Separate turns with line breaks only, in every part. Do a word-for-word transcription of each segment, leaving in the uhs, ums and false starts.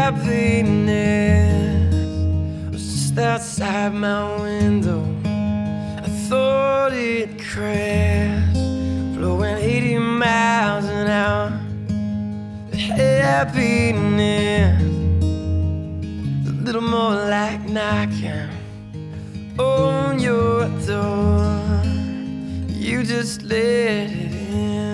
happiness was just outside my window. I thought it crashed, blowing eighty miles an hour. The happiness, a little more like knocking on your door. You just let it in.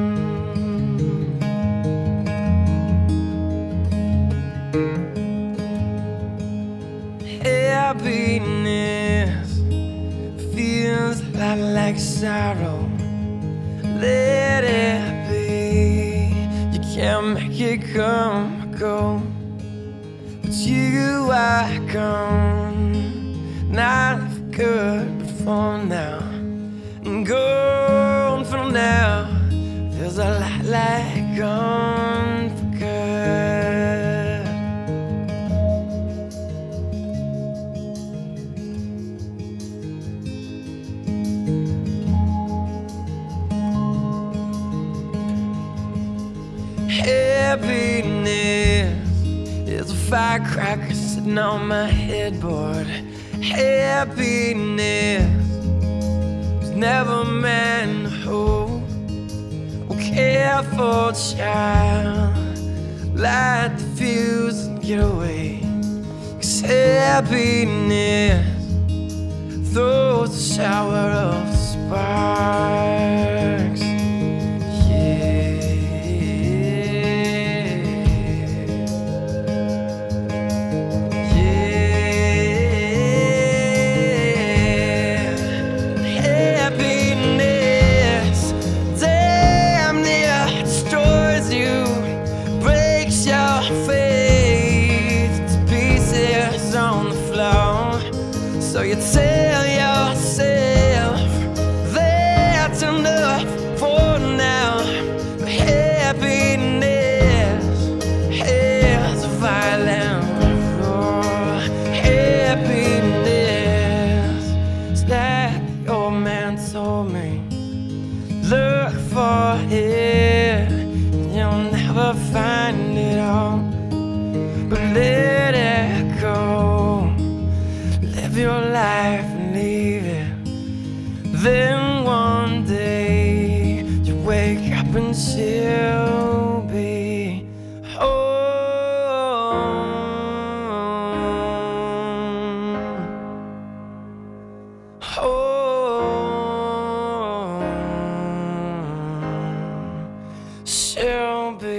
Happiness feels a lot like sorrow. Let it be. You can't make it come or go, but you are gone. Not for good, but for now. And gone for now feels a lot like gone for good. Happiness is a firecracker sitting on my headboard. Happiness was never meant to hold or care for a child. Light the fuse and get away, 'cause happiness throws a shower of sparks. So you tell yourself that's enough for now. But happiness has a violent roar. Happiness is like the old man told me. Look for it and you'll never find it all. But let it go. Live your life and leave it. Then one day you wake up and she'll be home. Home. She'll be.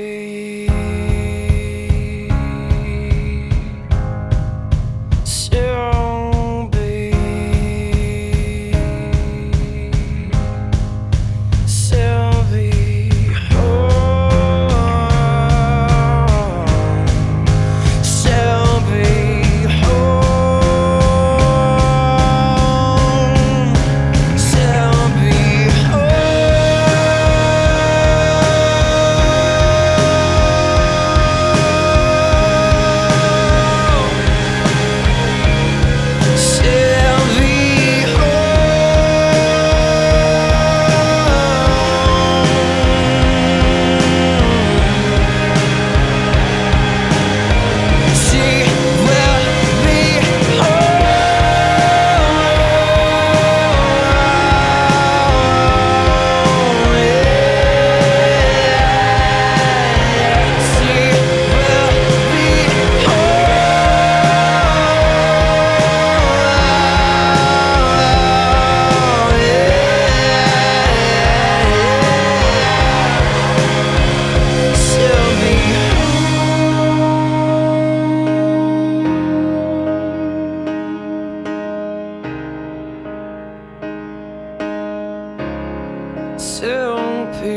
She'll be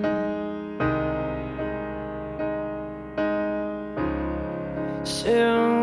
home. She'll